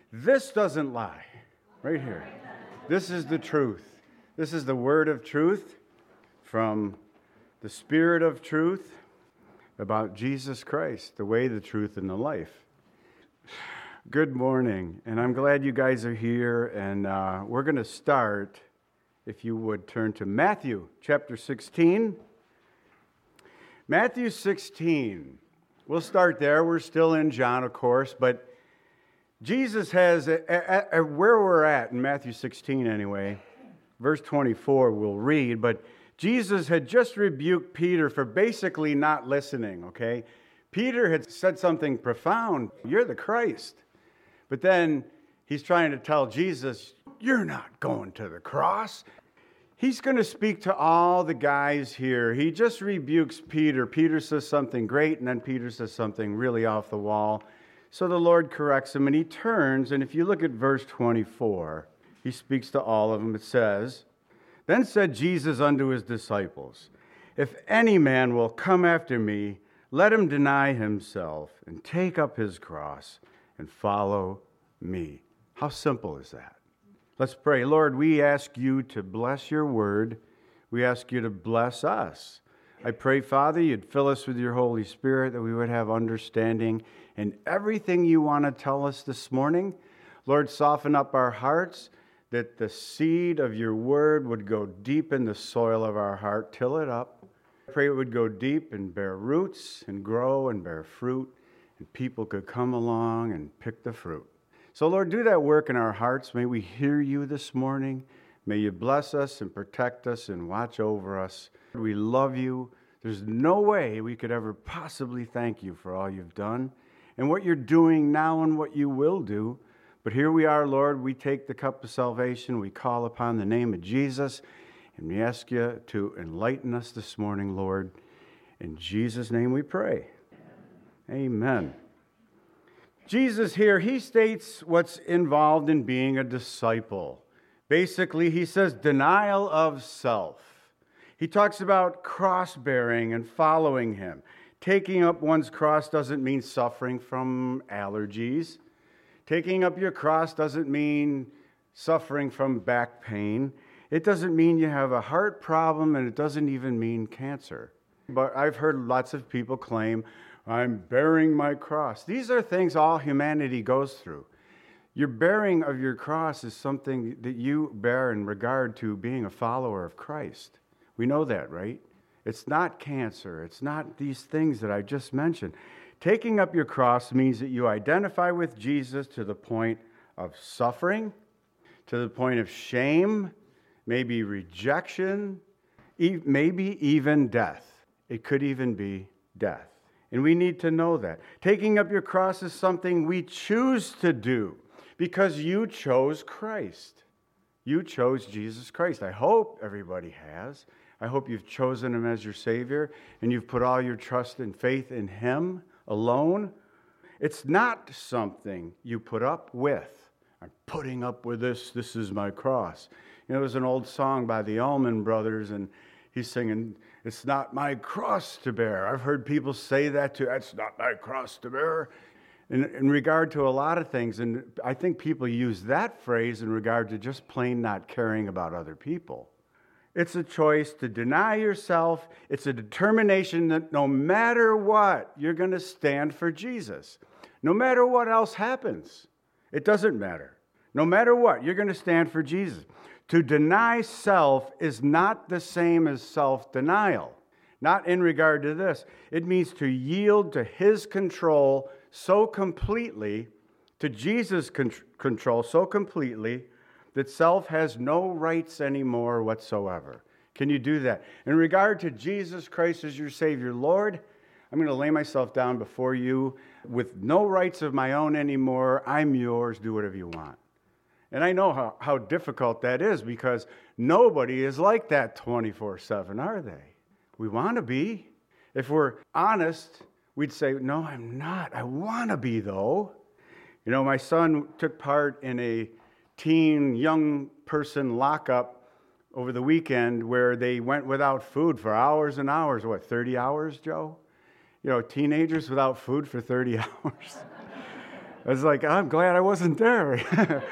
This doesn't lie. Right here. This is the truth. This is the word of truth from the Spirit of truth about Jesus Christ, the way, the truth, and the life. Good morning, and I'm glad you guys are here, and we're going to start, if you would turn to Matthew chapter 16. Matthew 16. We'll start there. We're still in John, of course, but Jesus has, where we're at in Matthew 16 anyway, verse 24 we'll read, but Jesus had just rebuked Peter for basically not listening, okay? Peter had said something profound, you're the Christ. But then he's trying to tell Jesus, you're not going to the cross. He's going to speak to all the guys here. He just rebukes Peter. Peter says something great, and then Peter says something really off the wall. So the Lord corrects him, and he turns, and if you look at verse 24, he speaks to all of them. It says, Then said Jesus unto his disciples, If any man will come after me, let him deny himself, and take up his cross, and follow me. How simple is that? Let's pray. Lord, we ask you to bless your word. We ask you to bless us. I pray, Father, you'd fill us with your Holy Spirit, that we would have understanding in everything you want to tell us this morning. Lord, soften up our hearts, that the seed of your word would go deep in the soil of our heart. Till it up. I pray it would go deep and bear roots and grow and bear fruit, and people could come along and pick the fruit. So, Lord, do that work in our hearts. May we hear you this morning. May you bless us and protect us and watch over us. We love you. There's no way we could ever possibly thank you for all you've done and what you're doing now and what you will do. But here we are, Lord. We take the cup of salvation. We call upon the name of Jesus, and we ask you to enlighten us this morning, Lord. In Jesus' name we pray. Amen. Jesus here, he states what's involved in being a disciple. Basically, he says denial of self. He talks about cross-bearing and following him. Taking up one's cross doesn't mean suffering from allergies. Taking up your cross doesn't mean suffering from back pain. It doesn't mean you have a heart problem, and it doesn't even mean cancer. But I've heard lots of people claim, I'm bearing my cross. These are things all humanity goes through. Your bearing of your cross is something that you bear in regard to being a follower of Christ. We know that, right? It's not cancer. It's not these things that I just mentioned. Taking up your cross means that you identify with Jesus to the point of suffering, to the point of shame, maybe rejection, maybe even death. It could even be death. And we need to know that. Taking up your cross is something we choose to do because you chose Christ. You chose Jesus Christ. I hope everybody has. I hope you've chosen him as your Savior and you've put all your trust and faith in him alone. It's not something you put up with. I'm putting up with this. This is my cross. You know, there's an old song by the Allman Brothers, and he's singing, it's not my cross to bear. I've heard people say that too. It's not my cross to bear. In regard to a lot of things, and I think people use that phrase in regard to just plain not caring about other people. It's a choice to deny yourself. It's a determination that no matter what, you're going to stand for Jesus. No matter what else happens, it doesn't matter. No matter what, you're going to stand for Jesus. To deny self is not the same as self-denial. Not in regard to this. It means to yield to his control so completely, to Jesus' control so completely, that self has no rights anymore whatsoever. Can you do that? In regard to Jesus Christ as your Savior, Lord, I'm going to lay myself down before you with no rights of my own anymore. I'm yours. Do whatever you want. And I know how difficult that is because nobody is like that 24/7, are they? We want to be. If we're honest, we'd say, no, I'm not. I want to be, though. You know, my son took part in a teen young person lockup over the weekend where they went without food for hours and hours. What, 30 hours, Joe? You know, teenagers without food for 30 hours. I was like, I'm glad I wasn't there.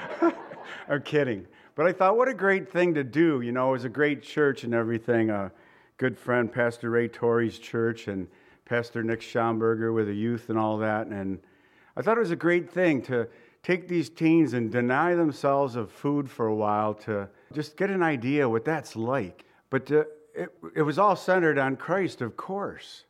I'm kidding. But I thought, what a great thing to do. You know, it was a great church and everything. A good friend, Pastor Ray Torrey's church, and Pastor Nick Schomburger with the youth and all that. And I thought it was a great thing to take these teens and deny themselves of food for a while to just get an idea what that's like. But it was all centered on Christ, of course.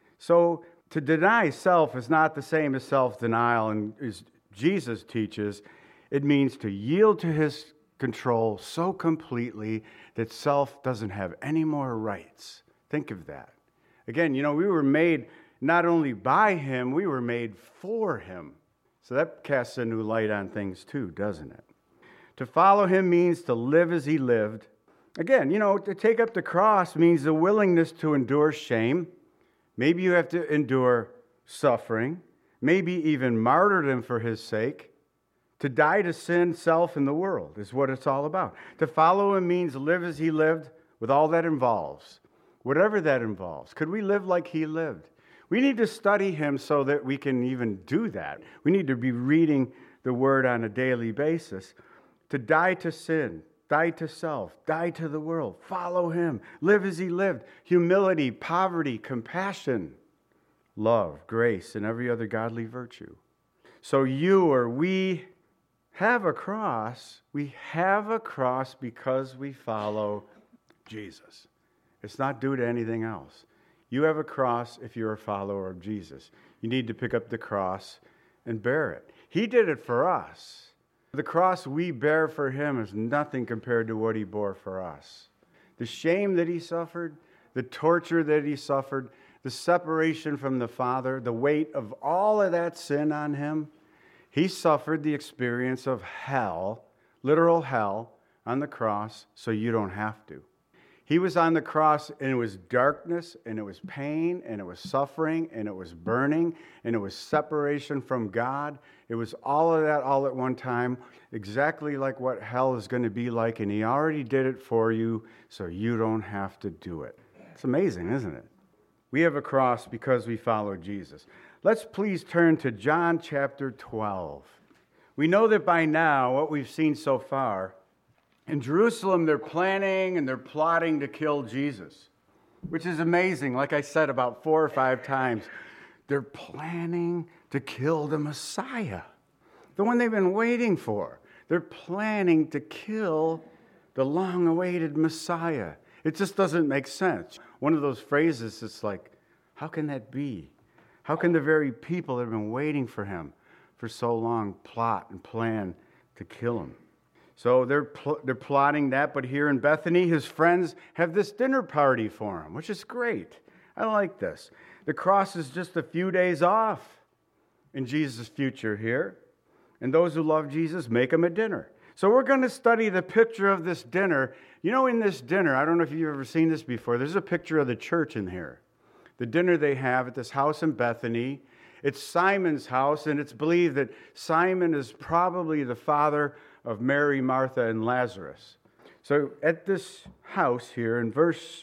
So to deny self is not the same as self-denial, and as Jesus teaches, it means to yield to his control so completely that self doesn't have any more rights. Think of that. Again, you know, we were made not only by him, we were made for him. So that casts a new light on things too, doesn't it? To follow him means to live as he lived. Again, you know, to take up the cross means the willingness to endure shame. Maybe you have to endure suffering, maybe even martyrdom for his sake. To die to sin, self, and the world is what it's all about. To follow him means live as he lived with all that involves, whatever that involves. Could we live like he lived? We need to study him so that we can even do that. We need to be reading the word on a daily basis. To die to sin, die to self, die to the world, follow him, live as he lived. Humility, poverty, compassion, love, grace, and every other godly virtue. So you or we have a cross. We have a cross because we follow Jesus. It's not due to anything else. You have a cross if you're a follower of Jesus. You need to pick up the cross and bear it. He did it for us. The cross we bear for him is nothing compared to what he bore for us. The shame that he suffered, the torture that he suffered, the separation from the Father, the weight of all of that sin on him, he suffered the experience of hell, literal hell, on the cross so you don't have to. He was on the cross, and it was darkness, and it was pain, and it was suffering, and it was burning, and it was separation from God. It was all of that all at one time, exactly like what hell is going to be like, and he already did it for you, so you don't have to do it. It's amazing, isn't it? We have a cross because we follow Jesus. Let's please turn to John chapter 12. We know that by now, what we've seen so far, in Jerusalem, they're planning and they're plotting to kill Jesus, which is amazing. Like I said about 4 or 5 times, they're planning to kill the Messiah, the one they've been waiting for. They're planning to kill the long-awaited Messiah. It just doesn't make sense. One of those phrases, it's like, how can that be? How can the very people that have been waiting for him for so long plot and plan to kill him? So they're plotting that, but here in Bethany, his friends have this dinner party for him, which is great. I like this. The cross is just a few days off in Jesus' future here, and those who love Jesus make him a dinner. So we're going to study the picture of this dinner. You know, in this dinner, I don't know if you've ever seen this before, there's a picture of the church in here. The dinner they have at this house in Bethany. It's Simon's house, and it's believed that Simon is probably the father of Mary, Martha, and Lazarus. So at this house here in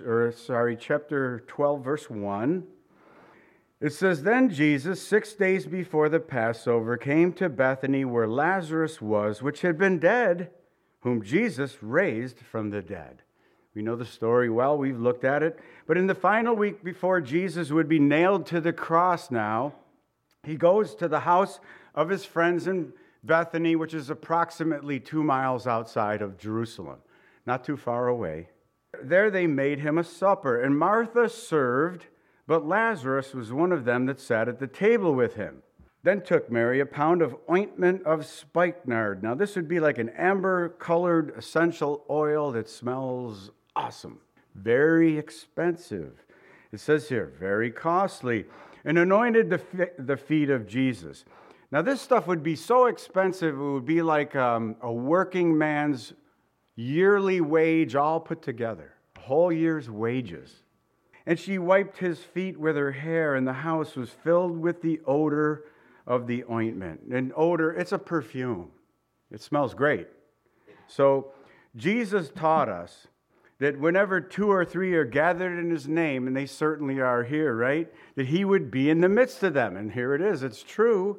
chapter 12, verse 1, it says, Then Jesus, 6 days before the Passover, came to Bethany where Lazarus was, which had been dead, whom Jesus raised from the dead. We know the story well. We've looked at it. But in the final week before Jesus would be nailed to the cross now, he goes to the house of his friends in Bethany, which is approximately 2 miles outside of Jerusalem, not too far away. There they made him a supper, and Martha served, but Lazarus was one of them that sat at the table with him. Then took Mary a pound of ointment of spikenard. Now this would be like an amber-colored essential oil that smells awesome. Very expensive. It says here, very costly. And anointed the feet of Jesus. Now this stuff would be so expensive, it would be like a working man's yearly wage all put together. A whole year's wages. And she wiped his feet with her hair, and the house was filled with the odor of the ointment. And odor, it's a perfume. It smells great. So Jesus taught us that whenever 2 or 3 are gathered in his name, and they certainly are here, right? That he would be in the midst of them. And here it is. It's true.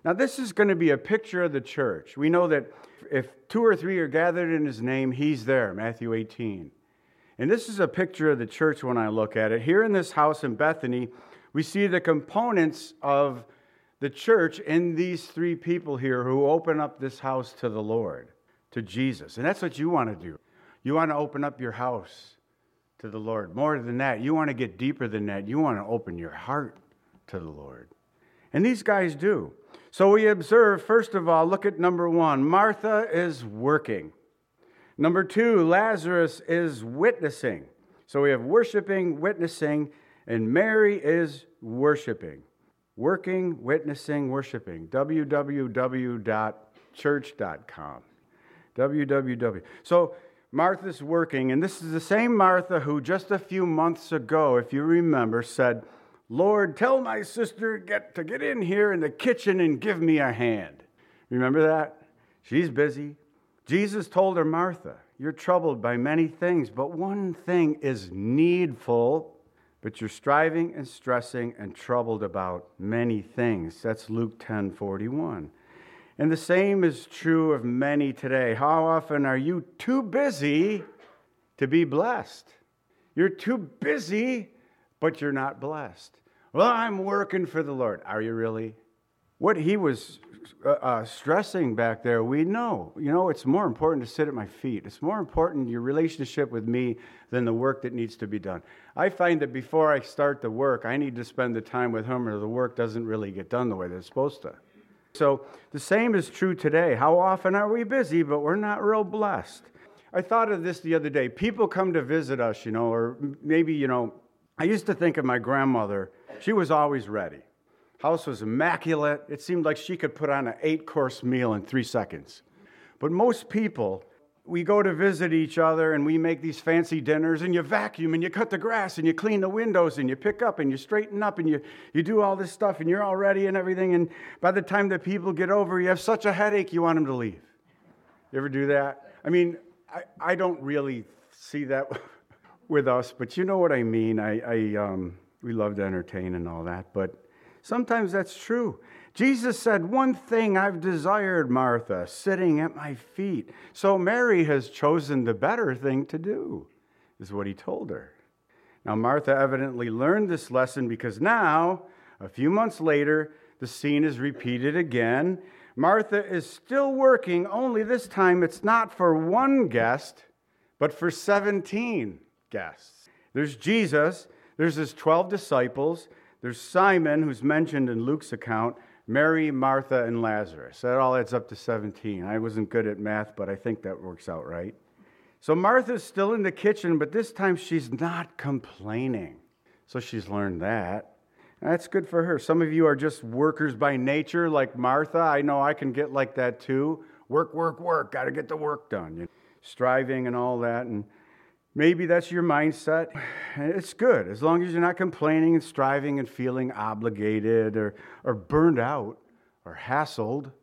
Now, this is going to be a picture of the church. We know that if 2 or 3 are gathered in his name, he's there, Matthew 18. And this is a picture of the church when I look at it. Here in this house in Bethany, we see the components of the church in these 3 people here who open up this house to the Lord, to Jesus. And that's what you want to do. You want to open up your house to the Lord. More than that, you want to get deeper than that. You want to open your heart to the Lord. And these guys do. So we observe, first of all, look at number 1. Martha is working. Number 2, Lazarus is witnessing. So we have worshiping, witnessing, and Mary is worshiping. Working, witnessing, worshiping. www.church.com. www. So Martha's working, and this is the same Martha who just a few months ago, if you remember, said, Lord, tell my sister to get in here in the kitchen and give me a hand. Remember that? She's busy. Jesus told her, Martha, you're troubled by many things, but one thing is needful, but you're striving and stressing and troubled about many things. That's Luke 10:41. And the same is true of many today. How often are you too busy to be blessed? You're too busy, but you're not blessed. Well, I'm working for the Lord. Are you really? What he was stressing back there, we know. You know, it's more important to sit at my feet. It's more important, your relationship with me, than the work that needs to be done. I find that before I start the work, I need to spend the time with him or the work doesn't really get done the way that it's supposed to. So the same is true today. How often are we busy, but we're not real blessed? I thought of this the other day. People come to visit us, or maybe, I used to think of my grandmother. She was always ready. House was immaculate. It seemed like she could put on an 8-course meal in 3 seconds. But most people, we go to visit each other and we make these fancy dinners and you vacuum and you cut the grass and you clean the windows and you pick up and you straighten up and you do all this stuff and you're all ready and everything. And by the time the people get over, you have such a headache you want them to leave. You ever do that? I mean, I don't really see that with us, but you know what I mean. We love to entertain and all that, but sometimes that's true. Jesus said, one thing I've desired, Martha, sitting at my feet. So Mary has chosen the better thing to do, is what he told her. Now, Martha evidently learned this lesson because now, a few months later, the scene is repeated again. Martha is still working, only this time it's not for one guest, but for 17 guests. There's Jesus, there's his 12 disciples, there's Simon, who's mentioned in Luke's account, Mary, Martha, and Lazarus. That all adds up to 17. I wasn't good at math, but I think that works out right. So Martha's still in the kitchen, but this time she's not complaining. So she's learned that. That's good for her. Some of you are just workers by nature, like Martha. I know I can get like that too. Work, work, work. Got to get the work done. Striving and all that. And maybe that's your mindset. It's good, as long as you're not complaining and striving and feeling obligated or burned out or hassled.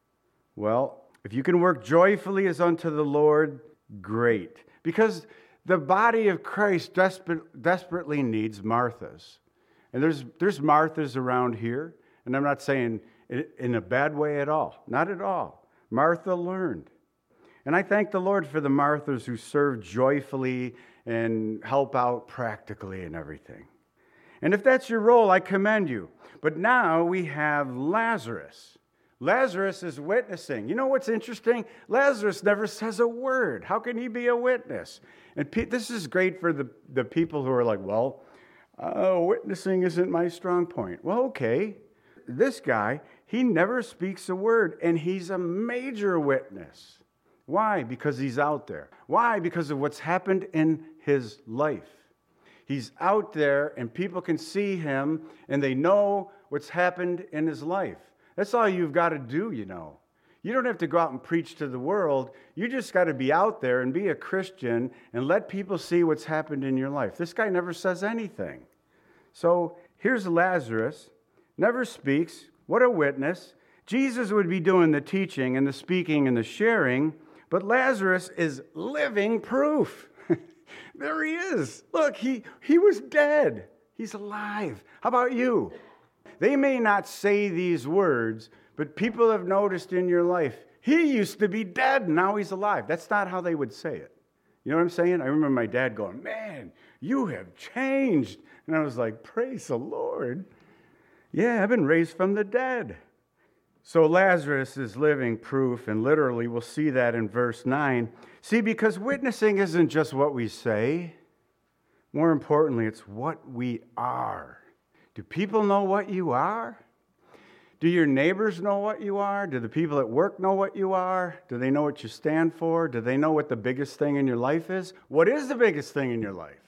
Well, if you can work joyfully as unto the Lord, great. Because the body of Christ desperately needs Marthas. And there's Marthas around here, and I'm not saying it in a bad way at all. Not at all. Martha learned. And I thank the Lord for the Marthas who serve joyfully and help out practically and everything. And if that's your role, I commend you. But now we have Lazarus. Lazarus is witnessing. You know what's interesting? Lazarus never says a word. How can he be a witness? And this is great for the people who are like, well, witnessing isn't my strong point. Well, okay. This guy, he never speaks a word, and he's a major witness. Why? Because he's out there. Why? Because of what's happened in his life. He's out there, and people can see him, and they know what's happened in his life. That's all you've got to do, You don't have to go out and preach to the world. You just got to be out there and be a Christian and let people see what's happened in your life. This guy never says anything. So here's Lazarus, never speaks. What a witness. Jesus would be doing the teaching and the speaking and the sharing, but Lazarus is living proof. There he is. Look, he was dead. He's alive. How about you? They may not say these words, But people have noticed in your life, he used to be dead, and now he's alive. That's not how they would say it. You know what I'm saying? I remember my dad going, man, you have changed. And I was like, praise the Lord. Yeah, I've been raised from the dead. So Lazarus is living proof, and literally we'll see that in verse 9. See, because witnessing isn't just what we say. More importantly, it's what we are. Do people know what you are? Do your neighbors know what you are? Do the people at work know what you are? Do they know what you stand for? Do they know what the biggest thing in your life is? What is the biggest thing in your life?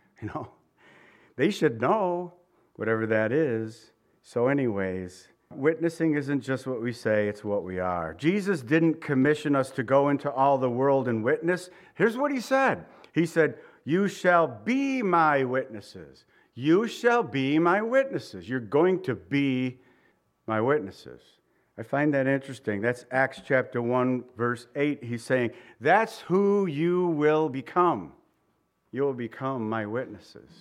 They should know whatever that is. So anyways, witnessing isn't just what we say, it's what we are. Jesus didn't commission us to go into all the world and witness. Here's what he said. He said, you shall be my witnesses. You shall be my witnesses. You're going to be my witnesses. I find that interesting. That's Acts chapter 1, verse 8. He's saying, that's who you will become. You will become my witnesses.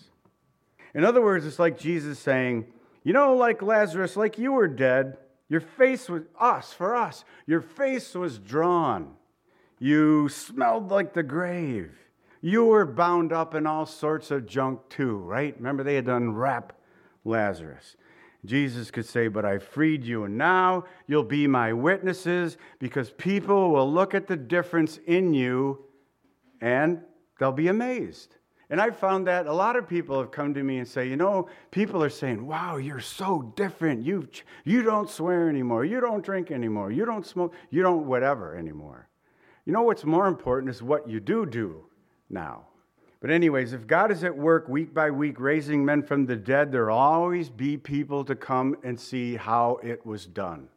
In other words, it's like Jesus saying, like Lazarus, like you were dead, your face was for us. Your face was drawn. You smelled like the grave. You were bound up in all sorts of junk too, right? Remember, they had to unwrap Lazarus. Jesus could say, but I freed you, and now you'll be my witnesses, because people will look at the difference in you and they'll be amazed. And I found that a lot of people have come to me and say, people are saying, wow, you're so different. You don't swear anymore. You don't drink anymore. You don't smoke. You don't whatever anymore. What's more important is what you do now. But anyways, if God is at work week by week raising men from the dead, there will always be people to come and see how it was done.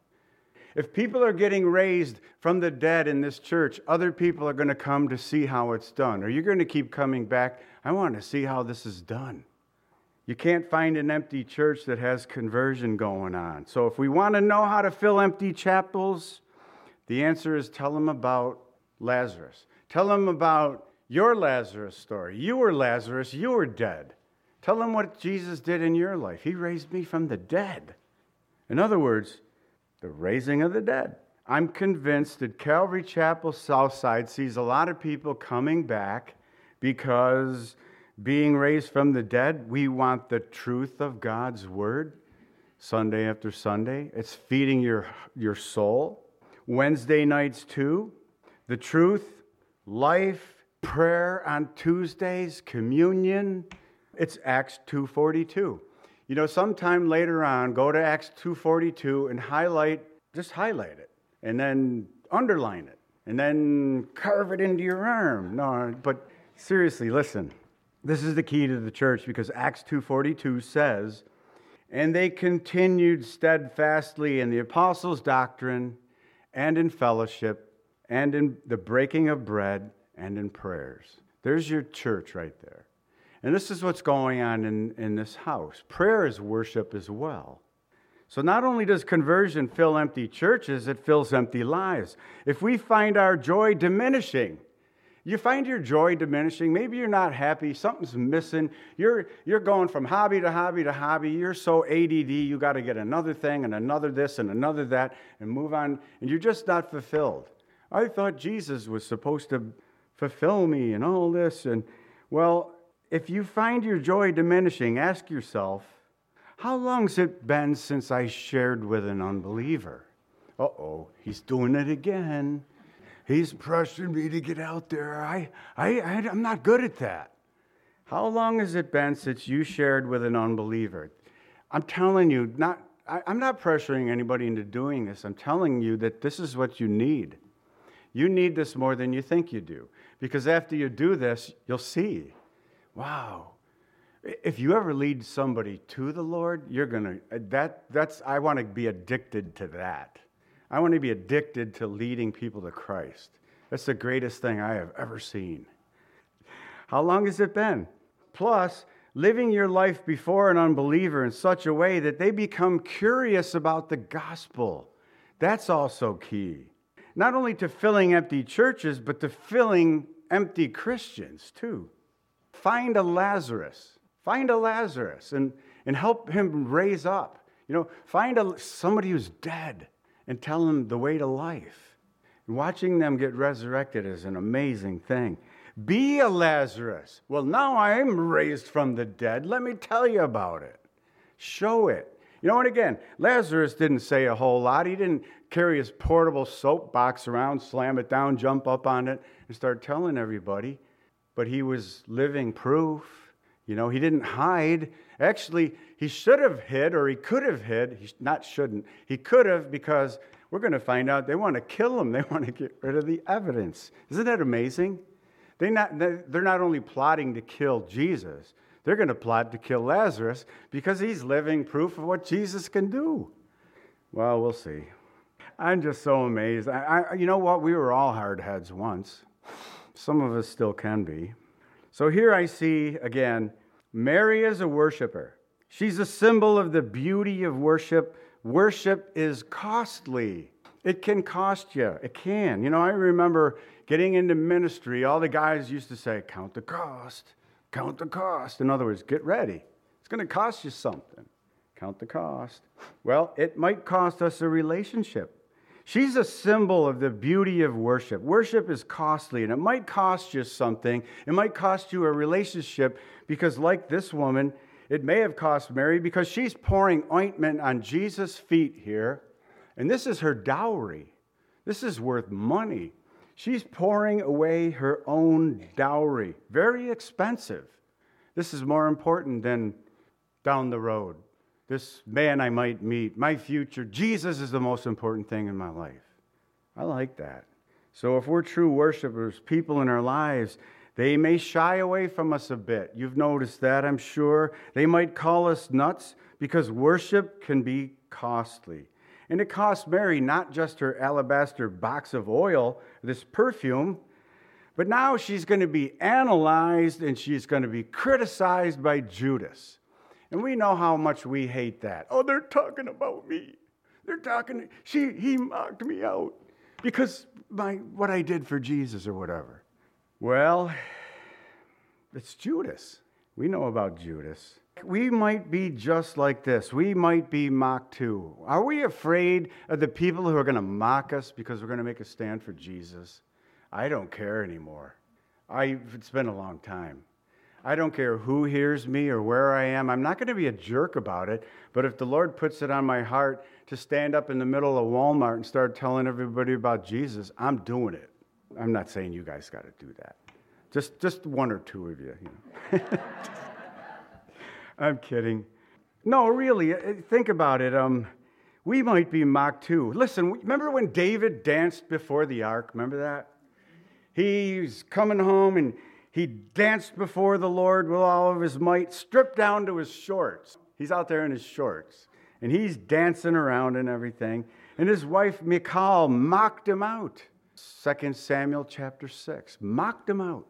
If people are getting raised from the dead in this church, other people are going to come to see how it's done. Or you're going to keep coming back, I want to see how this is done. You can't find an empty church that has conversion going on. So if we want to know how to fill empty chapels, the answer is tell them about Lazarus. Tell them about your Lazarus story. You were Lazarus, you were dead. Tell them what Jesus did in your life. He raised me from the dead. In other words, the raising of the dead. I'm convinced that Calvary Chapel Southside sees a lot of people coming back because being raised from the dead, we want the truth of God's word Sunday after Sunday. It's feeding your soul. Wednesday nights too. The truth, life, prayer on Tuesdays, communion. It's Acts 2:42. Sometime later on, go to Acts 2:42 and just highlight it, and then underline it, and then carve it into your arm. No, but seriously, listen. This is the key to the church, because Acts 2:42 says, and they continued steadfastly in the apostles' doctrine and in fellowship and in the breaking of bread and in prayers. There's your church right there. And this is what's going on in this house. Prayer is worship as well. So not only does conversion fill empty churches, it fills empty lives. If we find our joy diminishing, you find your joy diminishing, maybe you're not happy, something's missing, you're going from hobby to hobby to hobby, you're so ADD, you got to get another thing and another this and another that and move on, and you're just not fulfilled. I thought Jesus was supposed to fulfill me and all this. And well, if you find your joy diminishing, ask yourself, how long's it been since I shared with an unbeliever? Uh-oh, he's doing it again. He's pressuring me to get out there. I'm not good at that. How long has it been since you shared with an unbeliever? I'm telling you, I'm not pressuring anybody into doing this. I'm telling you that this is what you need. You need this more than you think you do. Because after you do this, you'll see, wow, if you ever lead somebody to the Lord, you're going to, I want to be addicted to that. I want to be addicted to leading people to Christ. That's the greatest thing I have ever seen. How long has it been? Plus, living your life before an unbeliever in such a way that they become curious about the gospel. That's also key. Not only to filling empty churches, but to filling empty Christians too. Find a Lazarus and help him raise up. Find somebody who's dead and tell them the way to life. Watching them get resurrected is an amazing thing. Be a Lazarus. Well, now I am raised from the dead. Let me tell you about it. Show it. You know, and again, Lazarus didn't say a whole lot. He didn't carry his portable soapbox around, slam it down, jump up on it, and start telling everybody. But he was living proof. You know, he didn't hide. Actually, he should have hid, or he could have hid. He could have, because we're going to find out they want to kill him. They want to get rid of the evidence. Isn't that amazing? They're not only plotting to kill Jesus, they're going to plot to kill Lazarus because he's living proof of what Jesus can do. Well, we'll see. I'm just so amazed. You know what? We were all hardheads once. Some of us still can be. So here I see, again, Mary is a worshiper. She's a symbol of the beauty of worship. Worship is costly. It can cost you. It can. You know, I remember getting into ministry, all the guys used to say, count the cost, count the cost. In other words, get ready. It's going to cost you something. Count the cost. Well, it might cost us a relationship. She's a symbol of the beauty of worship. Worship is costly, and it might cost you something. It might cost you a relationship, because like this woman, it may have cost Mary, because she's pouring ointment on Jesus' feet here, and this is her dowry. This is worth money. She's pouring away her own dowry. Very expensive. This is more important than down the road. This man I might meet, my future. Jesus is the most important thing in my life. I like that. So if we're true worshipers, people in our lives, they may shy away from us a bit. You've noticed that, I'm sure. They might call us nuts, because worship can be costly. And it cost Mary not just her alabaster box of oil, this perfume, but now she's going to be analyzed and she's going to be criticized by Judas. And we know how much we hate that. Oh, they're talking about me. He mocked me out because what I did for Jesus or whatever. Well, it's Judas. We know about Judas. We might be just like this. We might be mocked too. Are we afraid of the people who are going to mock us because we're going to make a stand for Jesus? I don't care anymore. It's been a long time. I don't care who hears me or where I am. I'm not going to be a jerk about it, but if the Lord puts it on my heart to stand up in the middle of Walmart and start telling everybody about Jesus, I'm doing it. I'm not saying you guys got to do that. Just one or two of you. I'm kidding. No, really, think about it. We might be mocked too. Listen, remember when David danced before the ark? Remember that? He's coming home and he danced before the Lord with all of his might, stripped down to his shorts. He's out there in his shorts. And he's dancing around and everything. And his wife, Michal, mocked him out. 2 Samuel chapter 6. Mocked him out.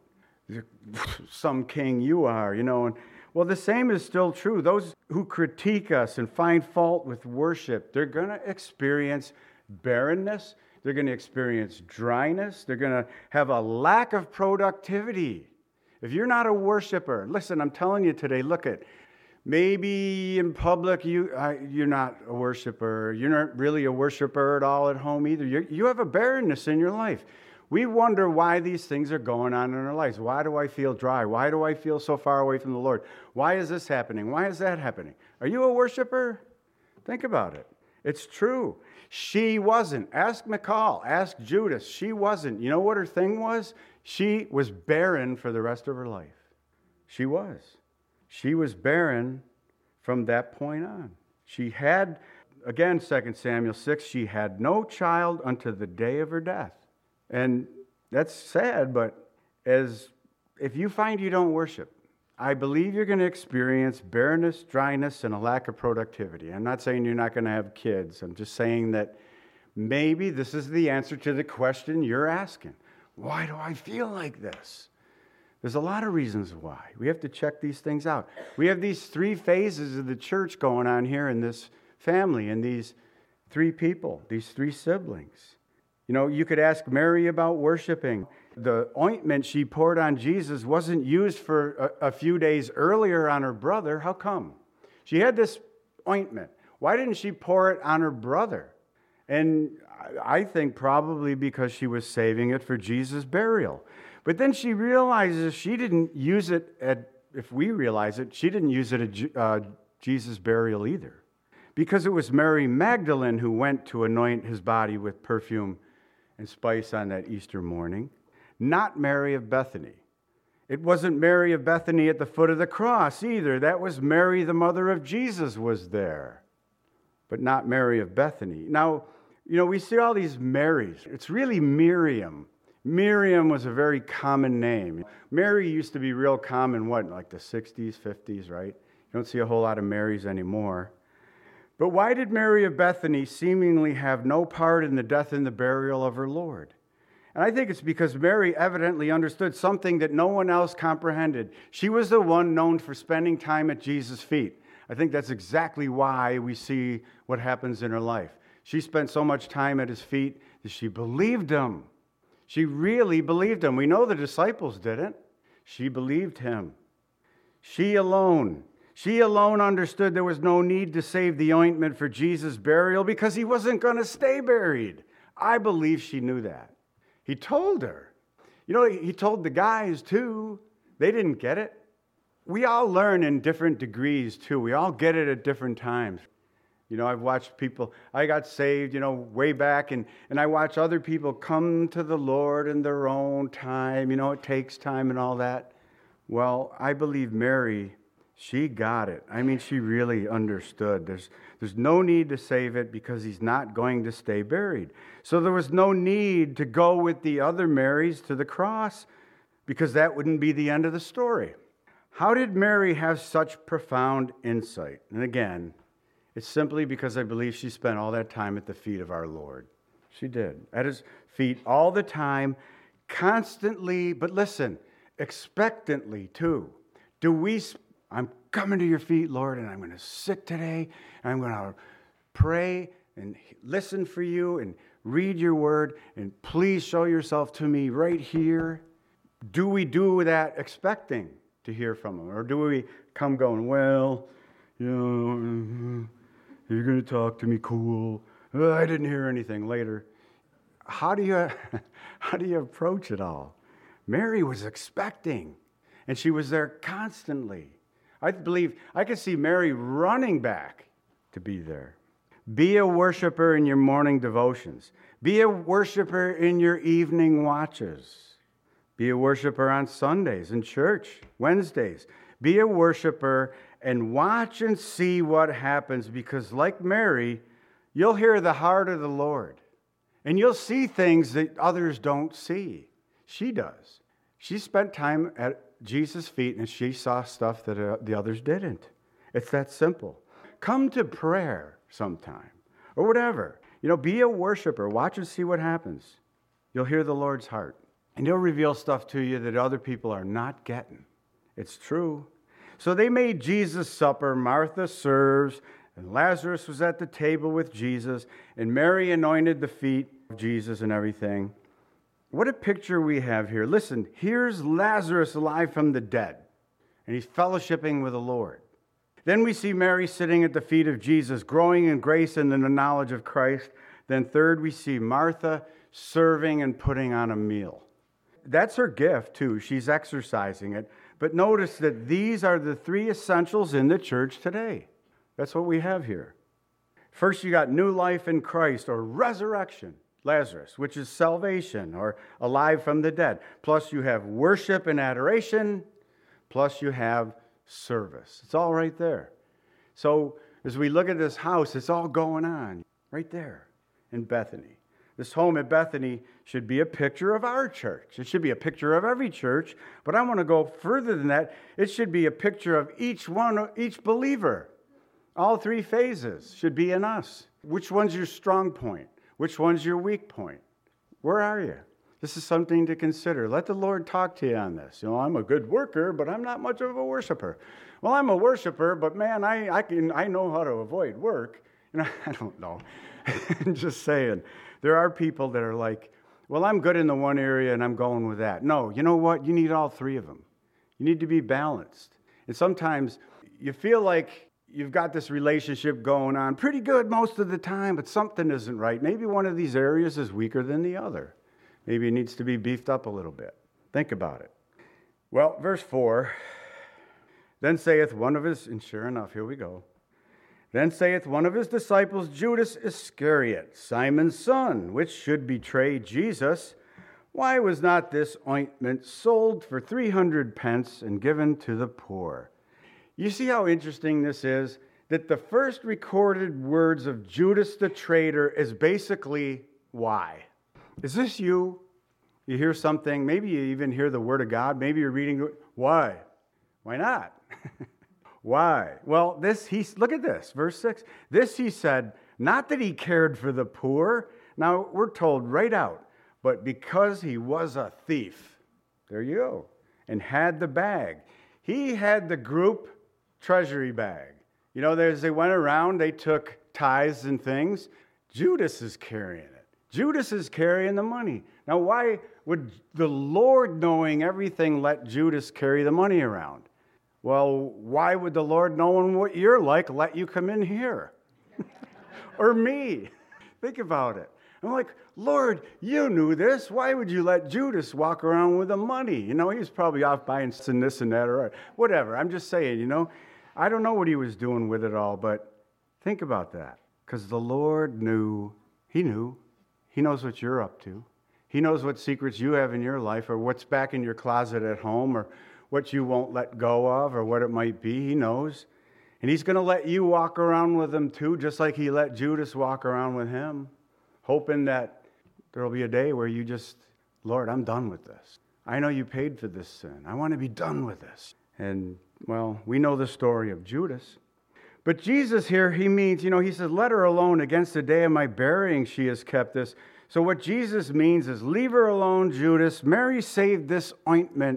Some king you are, And, well, the same is still true. Those who critique us and find fault with worship, they're going to experience barrenness. They're going to experience dryness. They're going to have a lack of productivity. If you're not a worshiper, listen, I'm telling you today, look at, maybe in public you're not a worshiper. You're not really a worshiper at all at home either. You have a barrenness in your life. We wonder why these things are going on in our lives. Why do I feel dry? Why do I feel so far away from the Lord? Why is this happening? Why is that happening? Are you a worshiper? Think about it. It's true. She wasn't. Ask Michal. Ask Judas. She wasn't. You know what her thing was? She was barren for the rest of her life. She was. She was barren from that point on. She had, again, 2 Samuel 6, she had no child unto the day of her death. And that's sad, but if you find you don't worship, I believe you're going to experience barrenness, dryness, and a lack of productivity. I'm not saying you're not going to have kids. I'm just saying that maybe this is the answer to the question you're asking. Why do I feel like this? There's a lot of reasons why. We have to check these things out. We have these three phases of the church going on here in this family, and these three people, these three siblings. You could ask Mary about worshiping. The ointment she poured on Jesus wasn't used for a few days earlier on her brother. How come? She had this ointment. Why didn't she pour it on her brother? And I think probably because she was saving it for Jesus' burial. But then she realizes she didn't use it if we realize it, she didn't use it at Jesus' burial either. Because it was Mary Magdalene who went to anoint his body with perfume and spice on that Easter morning, not Mary of Bethany. It wasn't Mary of Bethany at the foot of the cross either. That was Mary, the mother of Jesus, was there, but not Mary of Bethany. Now, we see all these Marys. It's really Miriam. Miriam was a very common name. Mary used to be real common, like the 60s, 50s, right? You don't see a whole lot of Marys anymore. But why did Mary of Bethany seemingly have no part in the death and the burial of her Lord? And I think it's because Mary evidently understood something that no one else comprehended. She was the one known for spending time at Jesus' feet. I think that's exactly why we see what happens in her life. She spent so much time at his feet that she believed him. She really believed him. We know the disciples didn't. She believed him. She alone understood there was no need to save the ointment for Jesus' burial because he wasn't going to stay buried. I believe she knew that. He told her. He told the guys too. They didn't get it. We all learn in different degrees too. We all get it at different times. I've watched people, I got saved, way back, and I watch other people come to the Lord in their own time. It takes time and all that. Well, I believe Mary, she got it. She really understood. There's no need to save it because he's not going to stay buried. So there was no need to go with the other Marys to the cross because that wouldn't be the end of the story. How did Mary have such profound insight? And again, it's simply because I believe she spent all that time at the feet of our Lord. She did. At his feet all the time, constantly, but listen, expectantly too. I'm coming to your feet, Lord, and I'm going to sit today, and I'm going to pray and listen for you and read your word, and please show yourself to me right here. Do we do that expecting to hear from him? Or do we come going, well, you're going to talk to me, cool. I didn't hear anything later. How do you approach it all? Mary was expecting, and she was there constantly. I believe I could see Mary running back to be there. Be a worshiper in your morning devotions. Be a worshiper in your evening watches. Be a worshiper on Sundays in church, Wednesdays. Be a worshiper and watch and see what happens, because like Mary, you'll hear the heart of the Lord. And you'll see things that others don't see. She does. She spent time at Jesus' feet and she saw stuff that the others didn't. It's that simple. Come to prayer sometime or whatever. Be a worshiper. Watch and see what happens. You'll hear the Lord's heart. And he'll reveal stuff to you that other people are not getting. It's true. So they made Jesus' supper. Martha serves, and Lazarus was at the table with Jesus, and Mary anointed the feet of Jesus and everything. What a picture we have here. Listen, here's Lazarus alive from the dead, and he's fellowshipping with the Lord. Then we see Mary sitting at the feet of Jesus, growing in grace and in the knowledge of Christ. Then third, we see Martha serving and putting on a meal. That's her gift, too. She's exercising it. But notice that these are the three essentials in the church today. That's what we have here. First, you got new life in Christ, or resurrection, Lazarus, which is salvation, or alive from the dead. Plus, you have worship and adoration. Plus, you have service. It's all right there. So, as we look at this house, it's all going on right there in Bethany. This home at Bethany should be a picture of our church. It should be a picture of every church, but I want to go further than that. It should be a picture of each believer. All three phases should be in us. Which one's your strong point? Which one's your weak point? Where are you? This is something to consider. Let the Lord talk to you on this. I'm a good worker, but I'm not much of a worshiper. Well, I'm a worshiper, but man, I know how to avoid work. I don't know. I'm just saying. There are people that are like, well, I'm good in the one area and I'm going with that. No, you know what? You need all three of them. You need to be balanced. And sometimes you feel like you've got this relationship going on pretty good most of the time, but something isn't right. Maybe one of these areas is weaker than the other. Maybe it needs to be beefed up a little bit. Think about it. Well, verse 4, then saith one of his, and sure enough, here we go. Then saith one of his disciples, Judas Iscariot, Simon's son, which should betray Jesus, why was not this ointment sold for 300 pence and given to the poor? You see how interesting this is? That the first recorded words of Judas the traitor is basically, why? Is this you? You hear something, maybe you even hear the word of God, maybe you're reading, why? Why not? Why? Well, look at this, verse 6. This he said, not that he cared for the poor. Now, we're told right out, but because he was a thief. There you go. And had the bag. He had the group treasury bag. You know, as they went around, they took tithes and things. Judas is carrying it. Judas is carrying the money. Now, why would the Lord, knowing everything, let Judas carry the money around? Well, why would the Lord, knowing what you're like, let you come in here? Or me? Think about it. I'm like, Lord, you knew this. Why would you let Judas walk around with the money? You know, he was probably off buying this and that or whatever. I'm just saying, you know, I don't know what he was doing with it all, but think about that. Because the Lord knew. He knew. He knows what you're up to. He knows what secrets you have in your life or what's back in your closet at home or what you won't let go of or what it might be. He knows. And he's going to let you walk around with him too, just like he let Judas walk around with him, hoping that there will be a day where you just, Lord, I'm done with this. I know you paid for this sin. I want to be done with this. And, well, we know the story of Judas. But Jesus here, he means, he says, let her alone. Against the day of my burying she has kept this. So what Jesus means is, leave her alone, Judas. Mary saved this ointment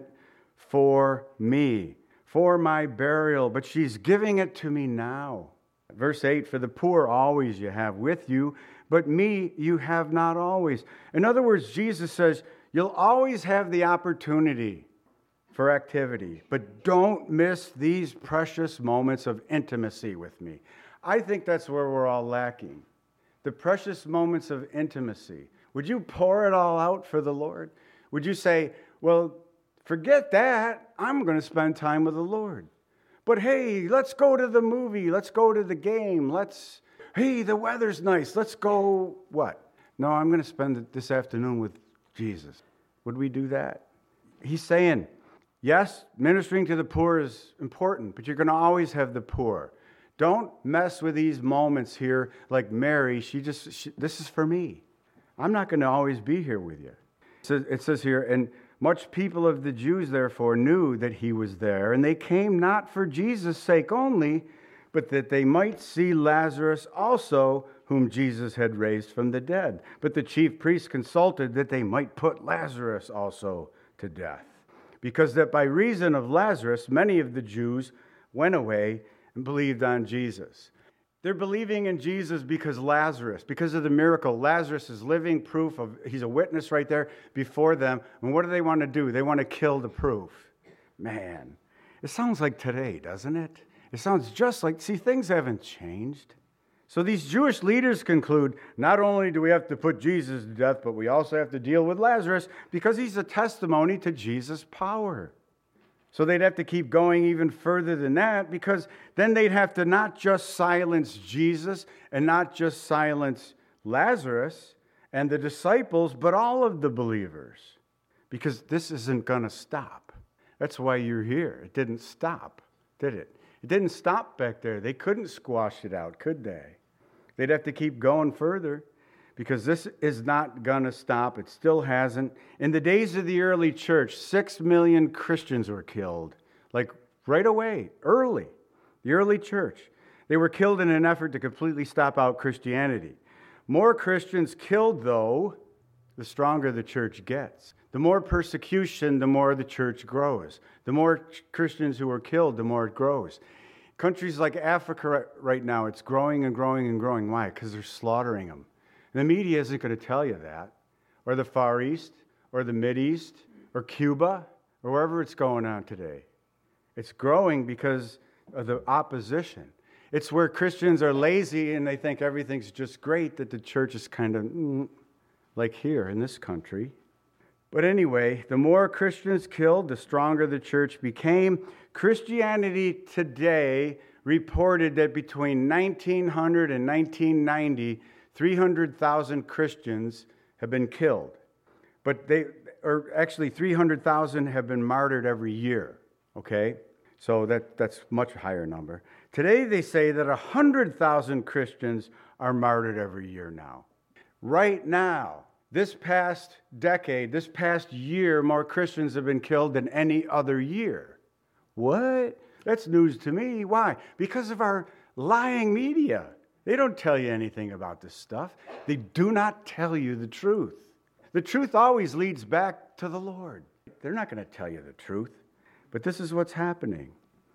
for me, for my burial, but she's giving it to me now. Verse 8, for the poor always you have with you, but me you have not always. In other words, Jesus says, you'll always have the opportunity for activity, but don't miss these precious moments of intimacy with me. I think that's where we're all lacking. The precious moments of intimacy. Would you pour it all out for the Lord? Would you say, well, forget that. I'm going to spend time with the Lord. But hey, let's go to the movie. Let's go to the game. Hey, the weather's nice. Let's go, what? No, I'm going to spend it this afternoon with Jesus. Would we do that? He's saying, yes, ministering to the poor is important, but you're going to always have the poor. Don't mess with these moments here like Mary. This is for me. I'm not going to always be here with you. It says here, and much people of the Jews, therefore, knew that he was there, and they came not for Jesus' sake only, but that they might see Lazarus also, whom Jesus had raised from the dead. But the chief priests consulted that they might put Lazarus also to death, because that by reason of Lazarus, many of the Jews went away and believed on Jesus. They're believing in Jesus because of the miracle. Lazarus is living proof he's a witness right there before them. And what do they want to do? They want to kill the proof. Man, it sounds like today, doesn't it? It sounds just like, things haven't changed. So these Jewish leaders conclude, not only do we have to put Jesus to death, but we also have to deal with Lazarus because he's a testimony to Jesus' power. So they'd have to keep going even further than that, because then they'd have to not just silence Jesus and not just silence Lazarus and the disciples, but all of the believers, because this isn't going to stop. That's why you're here. It didn't stop, did it? It didn't stop back there. They couldn't squash it out, could they? They'd have to keep going further, because this is not going to stop. It still hasn't. In the days of the early church, 6 million Christians were killed, like right away, early. The early church. They were killed in an effort to completely stop out Christianity. More Christians killed, though, the stronger the church gets. The more persecution, the more the church grows. The more Christians who are killed, the more it grows. Countries like Africa right now, it's growing and growing and growing. Why? Because they're slaughtering them. The media isn't going to tell you that. Or the Far East, or the Mideast, or Cuba, or wherever it's going on today. It's growing because of the opposition. It's where Christians are lazy and they think everything's just great, that the church is kind of like here in this country. But anyway, the more Christians killed, the stronger the church became. Christianity Today reported that between 1900 and 1990, 300,000 Christians have been killed. But actually 300,000 have been martyred every year, okay? So that's a much higher number. Today they say that 100,000 Christians are martyred every year now. Right now, this past decade, this past year, more Christians have been killed than any other year. What? That's news to me. Why? Because of our lying media. They don't tell you anything about this stuff. They do not tell you the truth. The truth always leads back to the Lord. They're not going to tell you the truth. But this is what's happening.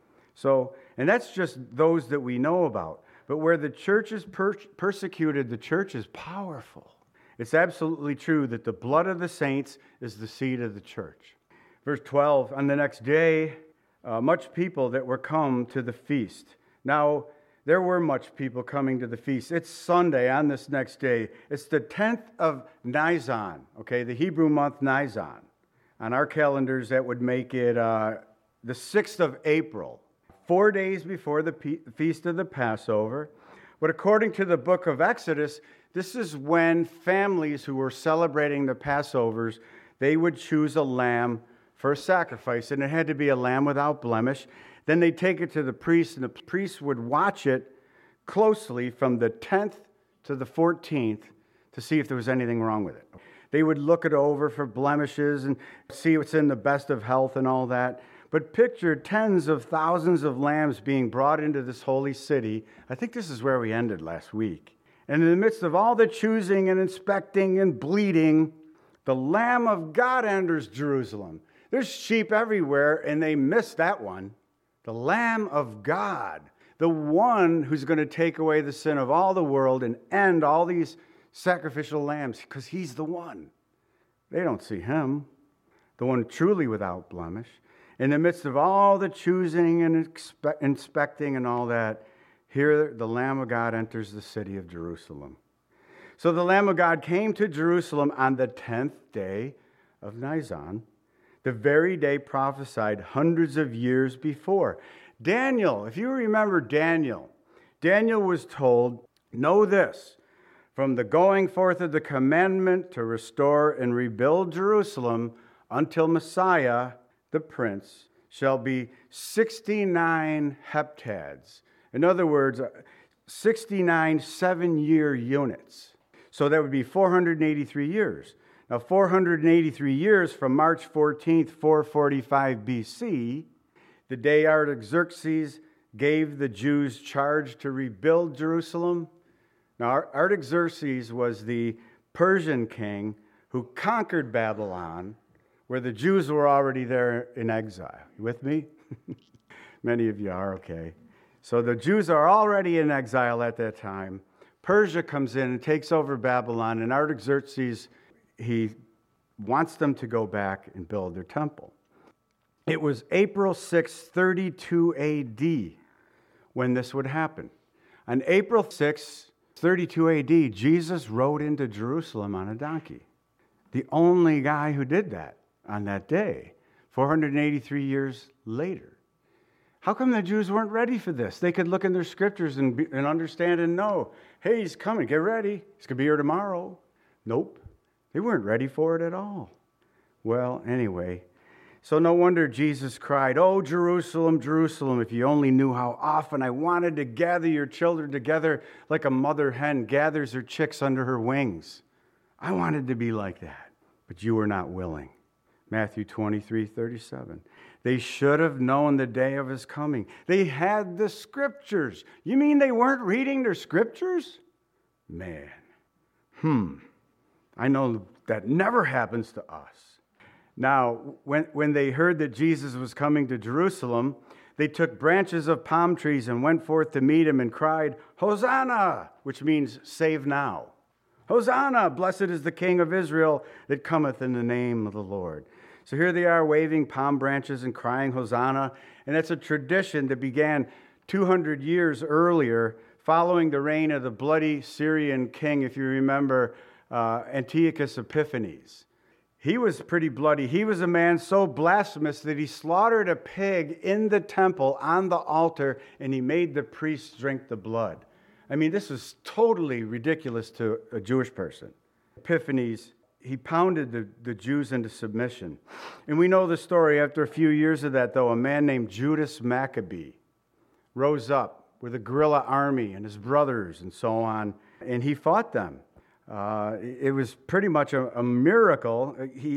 So, and that's just those that we know about. But where the church is persecuted, the church is powerful. It's absolutely true that the blood of the saints is the seed of the church. Verse 12, on the next day, much people that were come to the feast. Now, there were much people coming to the feast. It's Sunday on this next day. It's the 10th of Nisan, okay, the Hebrew month Nisan. On our calendars, that would make it the 6th of April, 4 days before the feast of the Passover. But according to the book of Exodus, this is when families who were celebrating the Passovers, they would choose a lamb for a sacrifice, and it had to be a lamb without blemish. Then they'd take it to the priest, and the priest would watch it closely from the 10th to the 14th to see if there was anything wrong with it. They would look it over for blemishes and see what's in the best of health and all that. But picture tens of thousands of lambs being brought into this holy city. I think this is where we ended last week. And in the midst of all the choosing and inspecting and bleeding, the Lamb of God enters Jerusalem. There's sheep everywhere, and they missed that one. The Lamb of God, the one who's going to take away the sin of all the world and end all these sacrificial lambs, because he's the one. They don't see him, the one truly without blemish. In the midst of all the choosing and inspecting and all that, here the Lamb of God enters the city of Jerusalem. So the Lamb of God came to Jerusalem on the 10th day of Nisan, the very day prophesied hundreds of years before. Daniel, if you remember Daniel was told, know this, from the going forth of the commandment to restore and rebuild Jerusalem until Messiah, the Prince, shall be 69 heptads. In other words, 69 seven-year units. So that would be 483 years. Now, 483 years from March 14th, 445 BC, the day Artaxerxes gave the Jews charge to rebuild Jerusalem. Now, Artaxerxes was the Persian king who conquered Babylon, where the Jews were already there in exile. You with me? Many of you are, okay. So the Jews are already in exile at that time. Persia comes in and takes over Babylon, and Artaxerxes, he wants them to go back and build their temple. It was April 6, 32 AD when this would happen. On April 6, 32 AD, Jesus rode into Jerusalem on a donkey. The only guy who did that on that day, 483 years later. How come the Jews weren't ready for this? They could look in their scriptures and understand and know, hey, he's coming, get ready. He's going to be here tomorrow. Nope. They weren't ready for it at all. Well, anyway, so no wonder Jesus cried, oh, Jerusalem, Jerusalem, if you only knew how often I wanted to gather your children together like a mother hen gathers her chicks under her wings. I wanted to be like that, but you were not willing. Matthew 23:37. They should have known the day of his coming. They had the scriptures. You mean they weren't reading their scriptures? Man, I know that never happens to us. Now, when they heard that Jesus was coming to Jerusalem, they took branches of palm trees and went forth to meet him and cried, Hosanna, which means save now. Hosanna, blessed is the King of Israel that cometh in the name of the Lord. So here they are waving palm branches and crying Hosanna. And it's a tradition that began 200 years earlier, following the reign of the bloody Syrian king, if you remember, Antiochus Epiphanes. He was pretty bloody. He was a man so blasphemous that he slaughtered a pig in the temple on the altar, and he made the priests drink the blood. I mean, this was totally ridiculous to a Jewish person. Epiphanes, he pounded the Jews into submission. And we know the story. After a few years of that, though, a man named Judas Maccabee rose up with a guerrilla army and his brothers and so on, and he fought them. It was pretty much a miracle.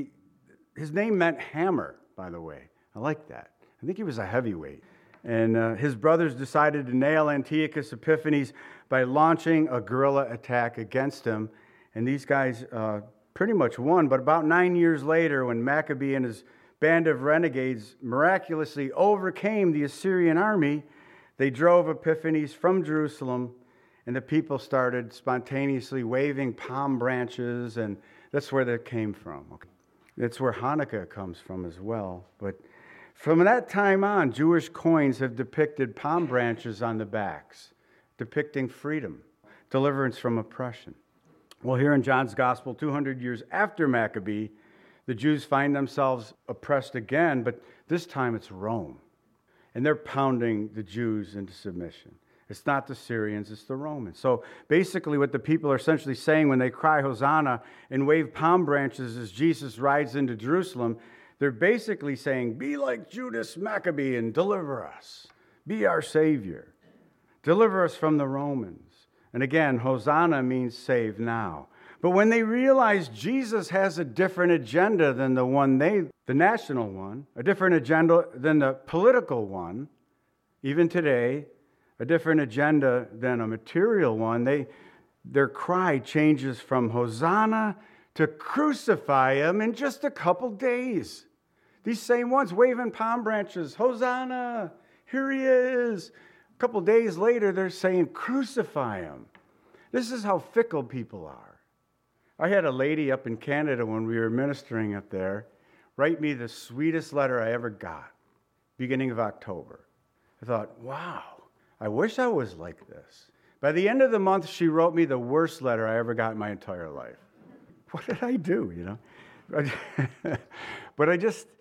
His name meant hammer, by the way. I like that. I think he was a heavyweight. And his brothers decided to nail Antiochus Epiphanes by launching a guerrilla attack against him. And these guys pretty much won. But about 9 years later, when Maccabee and his band of renegades miraculously overcame the Assyrian army, they drove Epiphanes from Jerusalem, and the people started spontaneously waving palm branches, and that's where that came from. Okay. That's where Hanukkah comes from as well. But from that time on, Jewish coins have depicted palm branches on the backs, depicting freedom, deliverance from oppression. Well, here in John's Gospel, 200 years after Maccabee, the Jews find themselves oppressed again, but this time it's Rome. And they're pounding the Jews into submission. It's not the Syrians, it's the Romans. So basically what the people are essentially saying when they cry Hosanna and wave palm branches as Jesus rides into Jerusalem, they're basically saying, be like Judas Maccabee and deliver us. Be our Savior. Deliver us from the Romans. And again, Hosanna means save now. But when they realize Jesus has a different agenda than the national one, a different agenda than the political one, even today, a different agenda than a material one, their cry changes from Hosanna to crucify him in just a couple days. These same ones waving palm branches, Hosanna, here he is. A couple days later, they're saying, crucify him. This is how fickle people are. I had a lady up in Canada when we were ministering up there write me the sweetest letter I ever got, beginning of October. I thought, wow, I wish I was like this. By the end of the month, she wrote me the worst letter I ever got in my entire life. What did I do, you know? But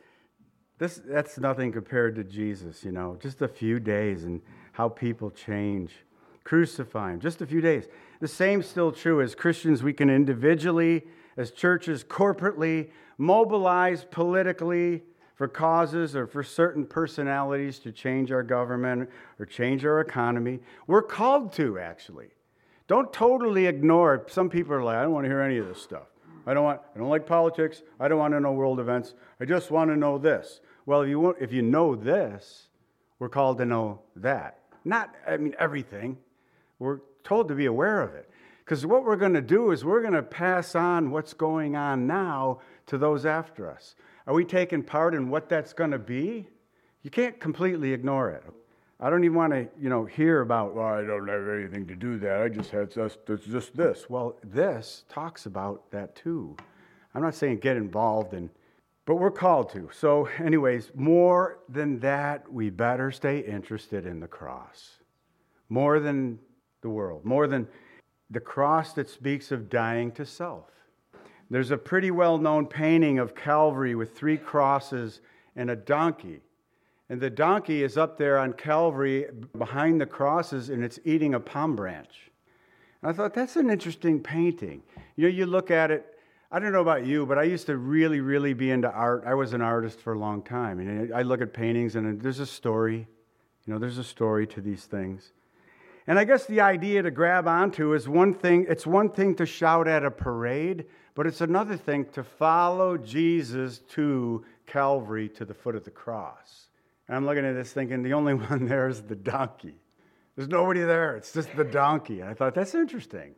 that's nothing compared to Jesus, you know. Just a few days and how people change. Crucify him, just a few days. The same's still true. As Christians, we can individually, as churches, corporately, mobilize politically for causes or for certain personalities to change our government or change our economy. We're called to, actually. Don't totally ignore it. Some people are like, I don't want to hear any of this stuff. I don't like politics. I don't want to know world events. I just want to know this. Well, if you know this, we're called to know that. Not, everything. We're told to be aware of it. Because what we're going to do is we're going to pass on what's going on now to those after us. Are we taking part in what that's going to be? You can't completely ignore it. I don't even want to, hear about, well, I don't have anything to do that. I just had just this. Well, this talks about that too. I'm not saying get involved but we're called to. So anyways, more than that, we better stay interested in the cross. More than the world, more than the cross that speaks of dying to self. There's a pretty well-known painting of Calvary with 3 crosses and a donkey. And the donkey is up there on Calvary behind the crosses, and it's eating a palm branch. And I thought, that's an interesting painting. You look at it, I don't know about you, but I used to really, really be into art. I was an artist for a long time. And I look at paintings, and there's a story. There's a story to these things. And I guess the idea to grab onto is one thing. It's one thing to shout at a parade, but it's another thing to follow Jesus to Calvary, to the foot of the cross. And I'm looking at this thinking, the only one there is the donkey. There's nobody there. It's just the donkey. And I thought, that's interesting.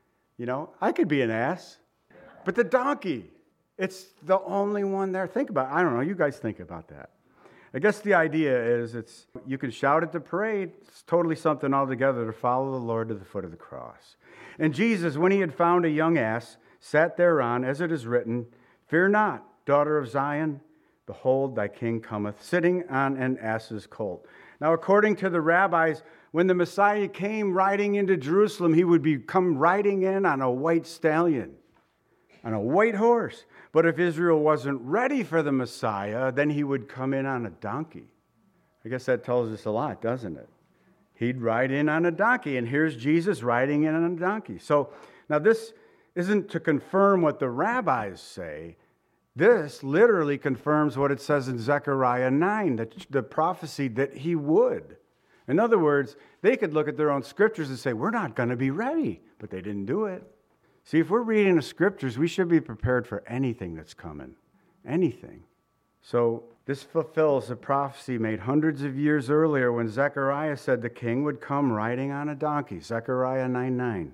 I could be an ass. But the donkey, it's the only one there. Think about it. I don't know. You guys think about that. I guess the idea is you can shout at the parade. It's totally something altogether to follow the Lord to the foot of the cross. And Jesus, when he had found a young ass, sat thereon, as it is written, Fear not, daughter of Zion. Behold, thy king cometh, sitting on an ass's colt. Now, according to the rabbis, when the Messiah came riding into Jerusalem, he would come riding in on a white stallion, on a white horse. But if Israel wasn't ready for the Messiah, then he would come in on a donkey. I guess that tells us a lot, doesn't it? He'd ride in on a donkey, and here's Jesus riding in on a donkey. So now this isn't to confirm what the rabbis say. This literally confirms what it says in Zechariah 9, the prophecy that he would. In other words, they could look at their own scriptures and say, we're not going to be ready, but they didn't do it. See, if we're reading the scriptures, we should be prepared for anything that's coming. Anything. So this fulfills a prophecy made hundreds of years earlier when Zechariah said the king would come riding on a donkey. Zechariah 9:9.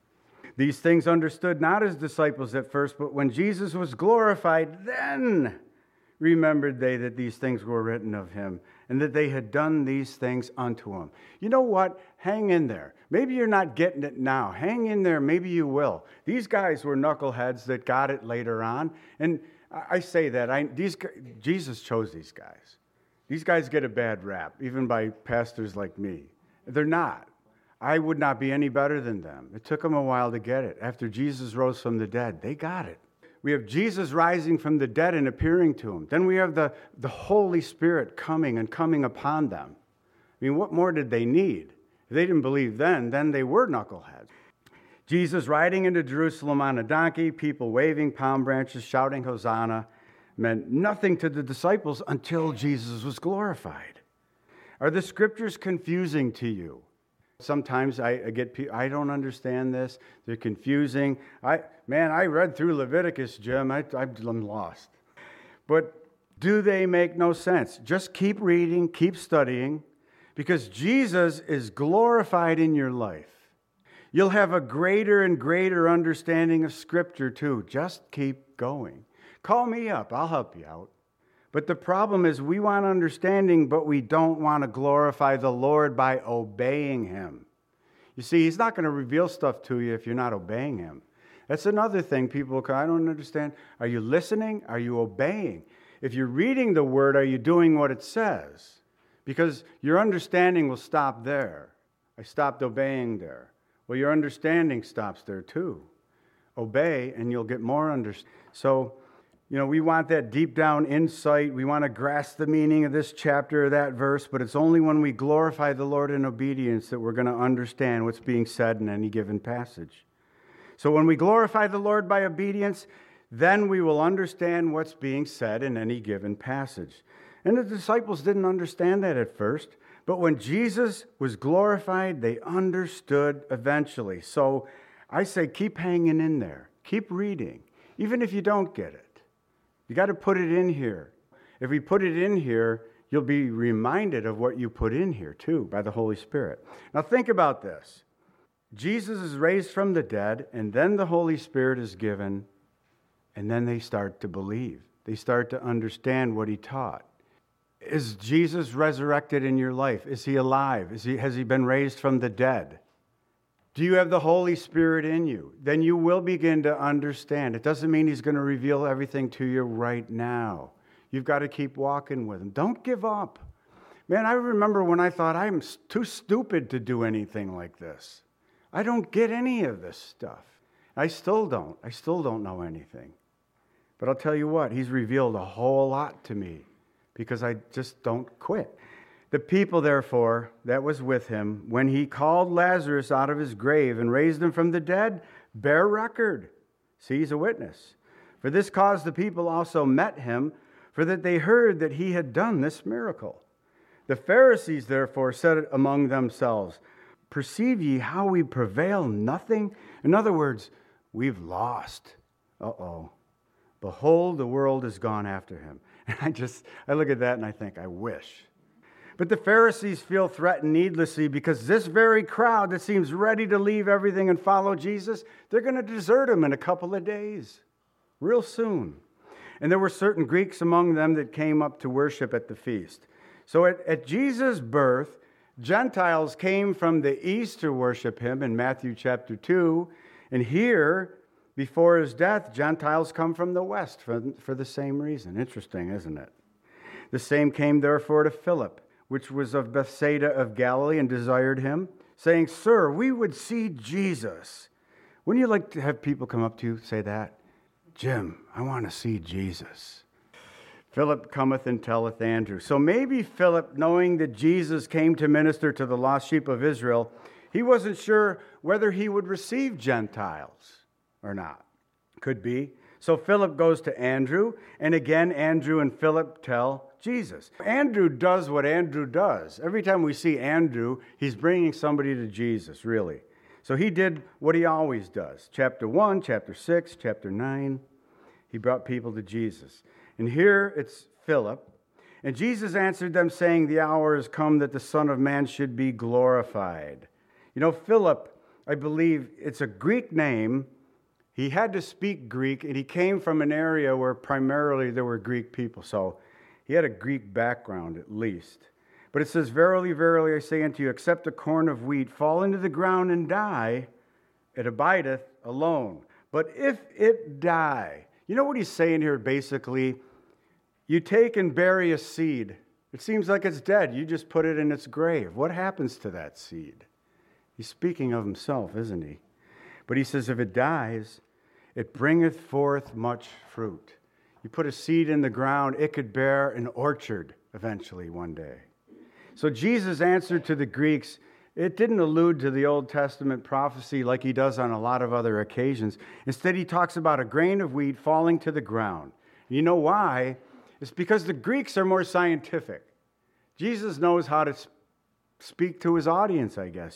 These things understood not his disciples at first, but when Jesus was glorified, then remembered they that these things were written of him, and that they had done these things unto him. You know what? Hang in there. Maybe you're not getting it now. Hang in there. Maybe you will. These guys were knuckleheads that got it later on. And I say that. Jesus chose these guys. These guys get a bad rap, even by pastors like me. They're not. I would not be any better than them. It took them a while to get it. After Jesus rose from the dead, they got it. We have Jesus rising from the dead and appearing to them. Then we have the Holy Spirit coming upon them. I mean, what more did they need? If they didn't believe then they were knuckleheads. Jesus riding into Jerusalem on a donkey, people waving palm branches, shouting Hosanna, meant nothing to the disciples until Jesus was glorified. Are the scriptures confusing to you? Sometimes I get people, I don't understand this. They're confusing. I read through Leviticus, Jim. I'm lost. But do they make no sense? Just keep reading, keep studying, because Jesus is glorified in your life. You'll have a greater and greater understanding of Scripture too. Just keep going. Call me up. I'll help you out. But the problem is we want understanding, but we don't want to glorify the Lord by obeying him. You see, he's not going to reveal stuff to you if you're not obeying him. That's another thing people I don't understand. Are you listening? Are you obeying? If you're reading the word, are you doing what it says? Because your understanding will stop there. I stopped obeying there. Well, your understanding stops there too. Obey and you'll get more understanding. So, we want that deep down insight. We want to grasp the meaning of this chapter or that verse, but it's only when we glorify the Lord in obedience that we're going to understand what's being said in any given passage. So when we glorify the Lord by obedience, then we will understand what's being said in any given passage. And the disciples didn't understand that at first, but when Jesus was glorified, they understood eventually. So I say keep hanging in there. Keep reading, even if you don't get it. You got to put it in here. If we put it in here, you'll be reminded of what you put in here too by the Holy Spirit. Now think about this. Jesus is raised from the dead, and then the Holy Spirit is given, and then they start to believe. They start to understand what he taught. Is Jesus resurrected in your life? Is he alive? Has he been raised from the dead? Do you have the Holy Spirit in you? Then you will begin to understand. It doesn't mean he's going to reveal everything to you right now. You've got to keep walking with him. Don't give up. Man, I remember when I thought I'm too stupid to do anything like this. I don't get any of this stuff. I still don't. I still don't know anything. But I'll tell you what, he's revealed a whole lot to me because I just don't quit. The people, therefore, that was with him, when he called Lazarus out of his grave and raised him from the dead, bear record. See, he's a witness. For this cause the people also met him, for that they heard that he had done this miracle. The Pharisees, therefore, said among themselves, perceive ye how we prevail nothing? In other words, we've lost. Behold, the world has gone after him. And I look at that and I think, I wish. But the Pharisees feel threatened needlessly because this very crowd that seems ready to leave everything and follow Jesus, they're going to desert him in a couple of days, real soon. And there were certain Greeks among them that came up to worship at the feast. So at Jesus' birth, Gentiles came from the east to worship him in Matthew chapter 2. And here, before his death, Gentiles come from the west for the same reason. Interesting, isn't it? The same came therefore to Philip, which was of Bethsaida of Galilee, and desired him, saying, Sir, we would see Jesus. Wouldn't you like to have people come up to you and say that? Jim, I want to see Jesus. Philip cometh and telleth Andrew. So maybe Philip, knowing that Jesus came to minister to the lost sheep of Israel, he wasn't sure whether he would receive Gentiles or not. Could be. So Philip goes to Andrew, and again Andrew and Philip tell Jesus. Andrew does what Andrew does. Every time we see Andrew, he's bringing somebody to Jesus, really. So he did what he always does. Chapter 1, chapter 6, chapter 9, he brought people to Jesus. And here it's Philip. And Jesus answered them, saying, The hour is come that the Son of Man should be glorified. You know, Philip, I believe it's a Greek name. He had to speak Greek, and he came from an area where primarily there were Greek people. So he had a Greek background at least. But it says, Verily, verily, I say unto you, except a corn of wheat fall into the ground and die, it abideth alone. But if it die, you know what he's saying here basically? You take and bury a seed. It seems like it's dead. You just put it in its grave. What happens to that seed? He's speaking of himself, isn't he? But he says, if it dies, it bringeth forth much fruit. You put a seed in the ground, it could bear an orchard eventually one day. So Jesus' answer to the Greeks, it didn't allude to the Old Testament prophecy like he does on a lot of other occasions. Instead, he talks about a grain of wheat falling to the ground. You know why? It's because the Greeks are more scientific. Jesus knows how to speak to his audience, I guess.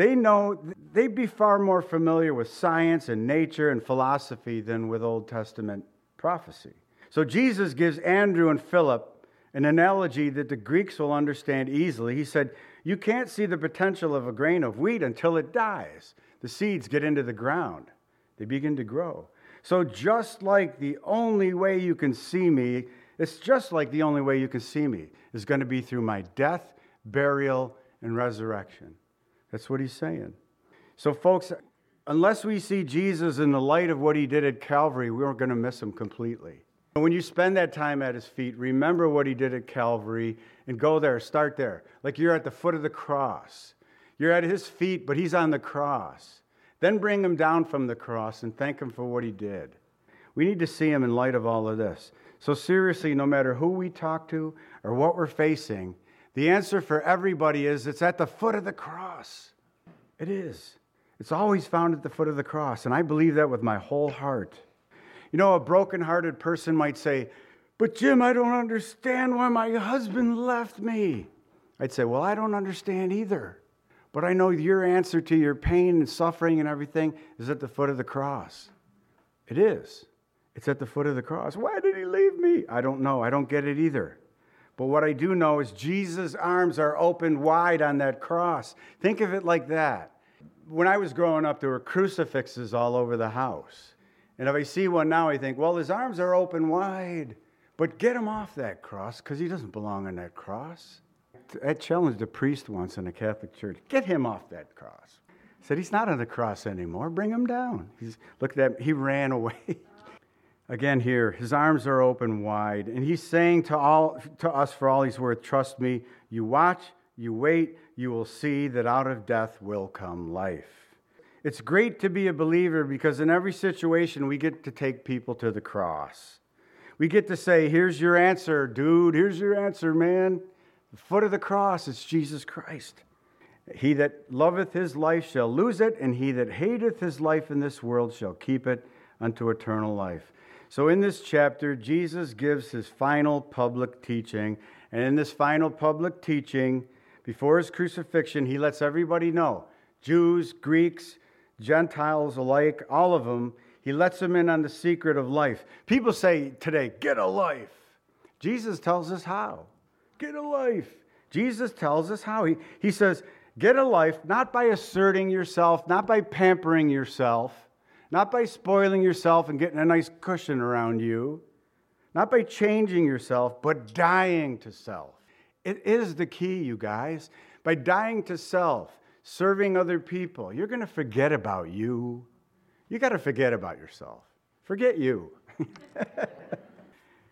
They'd be far more familiar with science and nature and philosophy than with Old Testament prophecy. So Jesus gives Andrew and Philip an analogy that the Greeks will understand easily. He said, you can't see the potential of a grain of wheat until it dies. The seeds get into the ground. They begin to grow. So just like the only way you can see me, it's just like the only way you can see me is going to be through my death, burial, and resurrection. That's what he's saying. So folks, unless we see Jesus in the light of what he did at Calvary, we're going to miss him completely. When you spend that time at his feet, remember what he did at Calvary and go there, start there. Like you're at the foot of the cross. You're at his feet, but he's on the cross. Then bring him down from the cross and thank him for what he did. We need to see him in light of all of this. So seriously, no matter who we talk to or what we're facing, the answer for everybody is it's at the foot of the cross. It is. It's always found at the foot of the cross, and I believe that with my whole heart. You know, a broken-hearted person might say, but Jim, I don't understand why my husband left me. I'd say, well, I don't understand either. But I know your answer to your pain and suffering and everything is at the foot of the cross. It is. It's at the foot of the cross. Why did he leave me? I don't know. I don't get it either. But what I do know is Jesus' arms are open wide on that cross. Think of it like that. When I was growing up, there were crucifixes all over the house. And if I see one now, I think, well, his arms are open wide. But get him off that cross because he doesn't belong on that cross. I challenged a priest once in a Catholic church. Get him off that cross. I said, he's not on the cross anymore. Bring him down. Look at that. He ran away. Again here, his arms are open wide. And he's saying to us for all he's worth, trust me, you watch, you wait, you will see that out of death will come life. It's great to be a believer because in every situation we get to take people to the cross. We get to say, here's your answer, dude. Here's your answer, man. The foot of the cross is Jesus Christ. He that loveth his life shall lose it, and he that hateth his life in this world shall keep it unto eternal life. So in this chapter, Jesus gives his final public teaching. And in this final public teaching, before his crucifixion, he lets everybody know, Jews, Greeks, Gentiles alike, all of them, he lets them in on the secret of life. People say today, get a life. Jesus tells us how. Get a life. Jesus tells us how. He says, get a life not by asserting yourself, not by pampering yourself, not by spoiling yourself and getting a nice cushion around you, not by changing yourself, but dying to self. It is the key, you guys. By dying to self, serving other people, you're going to forget about you. You got to forget about yourself. Forget you.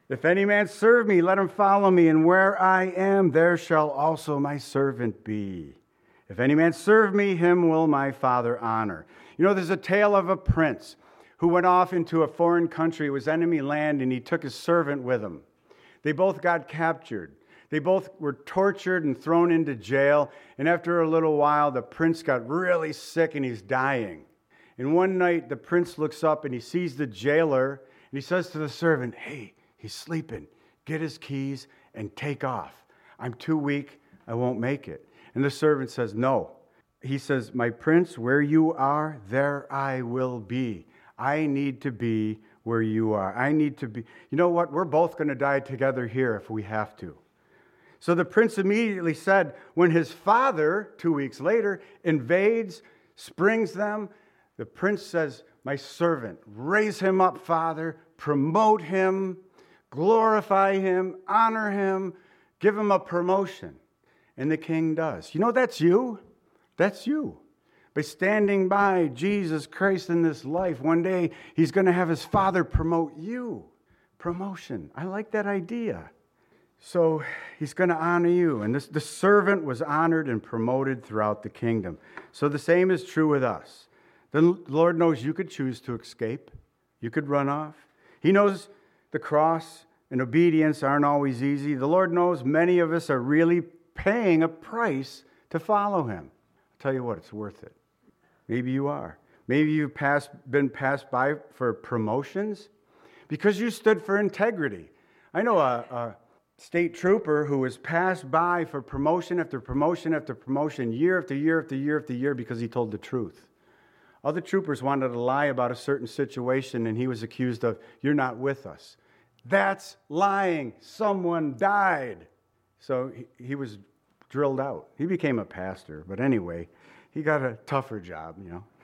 If any man serve me, let him follow me, and where I am, there shall also my servant be. If any man serve me, him will my Father honor. You know, there's a tale of a prince who went off into a foreign country. It was enemy land, and he took his servant with him. They both got captured. They both were tortured and thrown into jail. And after a little while, the prince got really sick and he's dying. And one night, the prince looks up and he sees the jailer, and he says to the servant, "Hey, he's sleeping. Get his keys and take off. I'm too weak. I won't make it." And the servant says, "No." He says, "My prince, where you are, there I will be. I need to be where you are. I need to be." You know what? We're both going to die together here if we have to. So the prince immediately said, when his father, 2 weeks later, invades, springs them, the prince says, "My servant, raise him up, Father, promote him, glorify him, honor him, give him a promotion." And the king does. You know, that's you. That's you. By standing by Jesus Christ in this life, one day he's going to have his Father promote you. Promotion. I like that idea. So he's going to honor you. And the servant was honored and promoted throughout the kingdom. So the same is true with us. The Lord knows you could choose to escape. You could run off. He knows the cross and obedience aren't always easy. The Lord knows many of us are really paying a price to follow him. I'll tell you what, it's worth it. Maybe you are. Maybe you've been passed by for promotions because you stood for integrity. I know a state trooper who was passed by for promotion after promotion after promotion, year after year after year after year, because he told the truth. Other troopers wanted to lie about a certain situation, and he was accused of, "You're not with us." That's lying. Someone died. So he was drilled out. He became a pastor, but anyway, he got a tougher job, you know.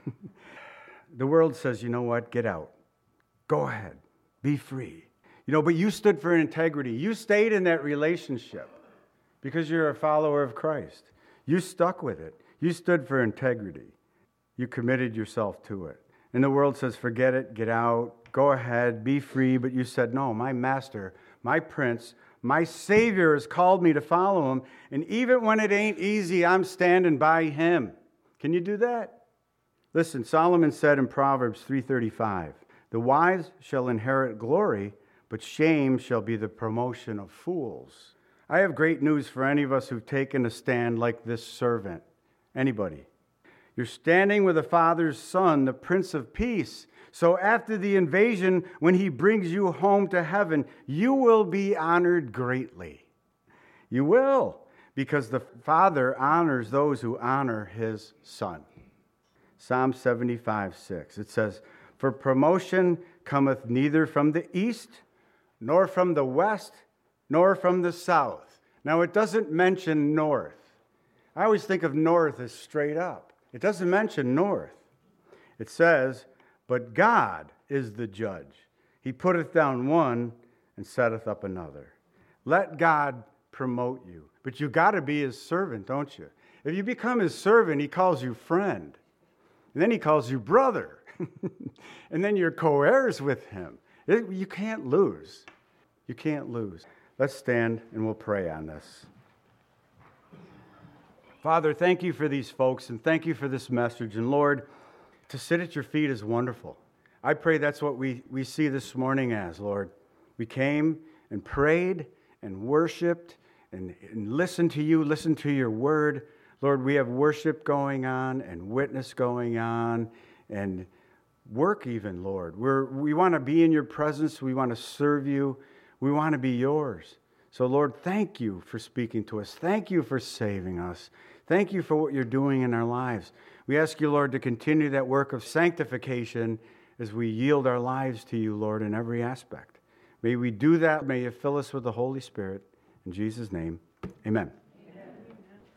The world says, "You know what? Get out. Go ahead. Be free." You know, but you stood for integrity. You stayed in that relationship because you're a follower of Christ. You stuck with it. You stood for integrity. You committed yourself to it. And the world says, "Forget it. Get out. Go ahead. Be free." But you said, "No, my master, my prince, my Savior has called me to follow him. And even when it ain't easy, I'm standing by him." Can you do that? Listen, Solomon said in Proverbs 3:35, "The wise shall inherit glory, but shame shall be the promotion of fools." I have great news for any of us who've taken a stand like this servant. Anybody? You're standing with the Father's Son, the Prince of Peace. So after the invasion, when he brings you home to heaven, you will be honored greatly. You will, because the Father honors those who honor his Son. Psalm 75:6. It says, "For promotion cometh neither from the east, nor from the west, nor from the south." Now, it doesn't mention north. I always think of north as straight up. It doesn't mention north. It says, "But God is the judge. He putteth down one and setteth up another." Let God promote you. But you got to be his servant, don't you? If you become his servant, he calls you friend. And then he calls you brother. And then you're co-heirs with him. You can't lose. You can't lose. Let's stand and we'll pray on this. Father, thank you for these folks and thank you for this message. And Lord, to sit at your feet is wonderful. I pray that's what we see this morning as, Lord. We came and prayed and worshiped and listened to you, listened to your word. Lord, we have worship going on and witness going on and work even, Lord. We want to be in your presence. We want to serve you. We want to be yours. So, Lord, thank you for speaking to us. Thank you for saving us. Thank you for what you're doing in our lives. We ask you, Lord, to continue that work of sanctification as we yield our lives to you, Lord, in every aspect. May we do that. May you fill us with the Holy Spirit. In Jesus' name, amen.